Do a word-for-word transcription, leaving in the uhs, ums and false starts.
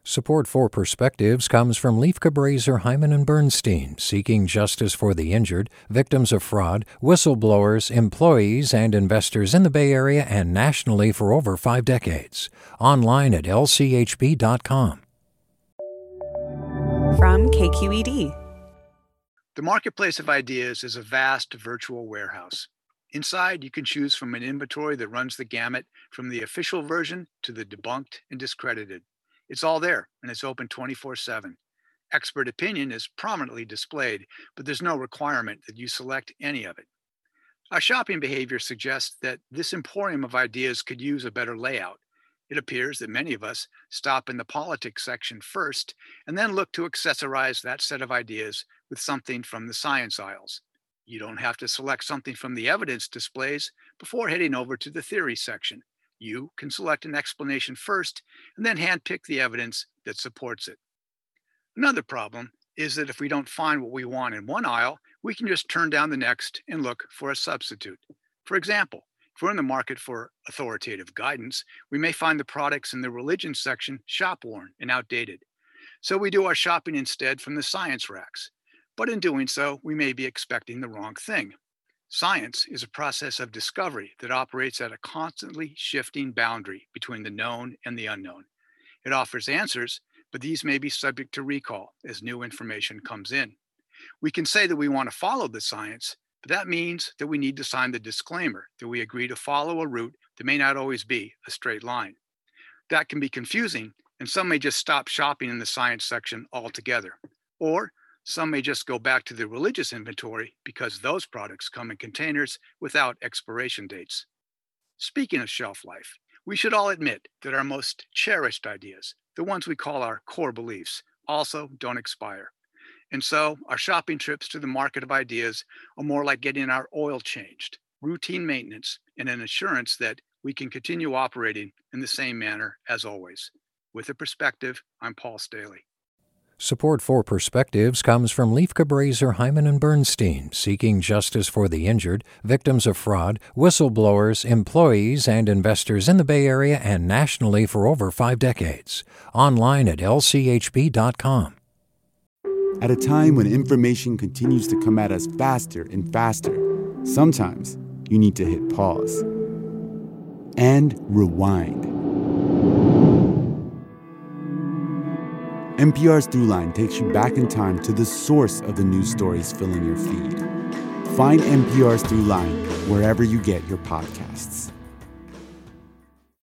Support for Perspectives comes from Leif Cabraser, Hyman and Bernstein, seeking justice for the injured, victims of fraud, whistleblowers, employees, and investors in the Bay Area and nationally for over five decades. Online at L C H B dot com. From K Q E D. The marketplace of ideas is a vast virtual warehouse. Inside, you can choose from an inventory that runs the gamut from the official version to the debunked and discredited. It's all there, and it's open twenty-four seven. Expert opinion is prominently displayed, but there's no requirement that you select any of it. Our shopping behavior suggests that this emporium of ideas could use a better layout. It appears that many of us stop in the politics section first and then look to accessorize that set of ideas with something from the science aisles. You don't have to select something from the evidence displays before heading over to the theory section. You can select an explanation first and then handpick the evidence that supports it. Another problem is that if we don't find what we want in one aisle, we can just turn down the next and look for a substitute. For example, if we're in the market for authoritative guidance, we may find the products in the religion section shop-worn and outdated. So we do our shopping instead from the science racks. But in doing so, we may be expecting the wrong thing. Science is a process of discovery that operates at a constantly shifting boundary between the known and the unknown. It offers answers, but these may be subject to recall as new information comes in. We can say that we want to follow the science, but that means that we need to sign the disclaimer that we agree to follow a route that may not always be a straight line. That can be confusing, and some may just stop shopping in the science section altogether. Or some may just go back to the religious inventory because those products come in containers without expiration dates. Speaking of shelf life, we should all admit that our most cherished ideas, the ones we call our core beliefs, also don't expire. And so our shopping trips to the market of ideas are more like getting our oil changed, routine maintenance, and an assurance that we can continue operating in the same manner as always. With a perspective, I'm Paul Staley. Support for Perspectives comes from Leif Cabraser, Hyman and Bernstein, seeking justice for the injured, victims of fraud, whistleblowers, employees, and investors in the Bay Area and nationally for over five decades. Online at L C H B dot com. At a time when information continues to come at us faster and faster, sometimes you need to hit pause and rewind. N P R's Throughline takes you back in time to the source of the news stories filling your feed. Find N P R's Throughline wherever you get your podcasts.